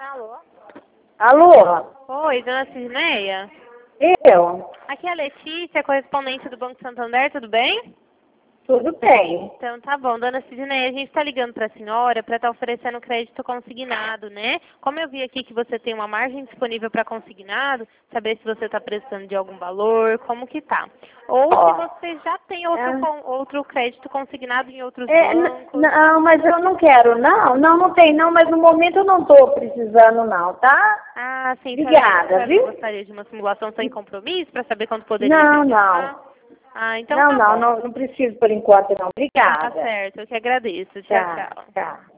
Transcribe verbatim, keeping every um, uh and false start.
Alô? Alô? Oi, dona Cisneia? Eu? Aqui é a Letícia, correspondente do Banco Santander, tudo bem? Tudo bem. Então tá bom, dona Cisneia, a gente está ligando para a senhora para estar oferecendo crédito consignado, né? Como eu vi aqui que você tem uma margem disponível para consignado, saber se você está precisando de algum valor, como que tá. Ou Ó, se você já tem outro, é. com, outro crédito consignado em outros É, n- bancos. não, mas eu não quero, não. Não, não tem não, mas no momento eu não estou precisando não, tá? Ah, sim, Obrigada, a senhora viu? gostaria de uma simulação sem compromisso para saber quanto poderia Não, precisar? não. Ah, então Não, tá não, bom. não, não preciso por enquanto não. Tá Obrigada. certo, eu que agradeço. Tchau, Tchau, tchau. tchau.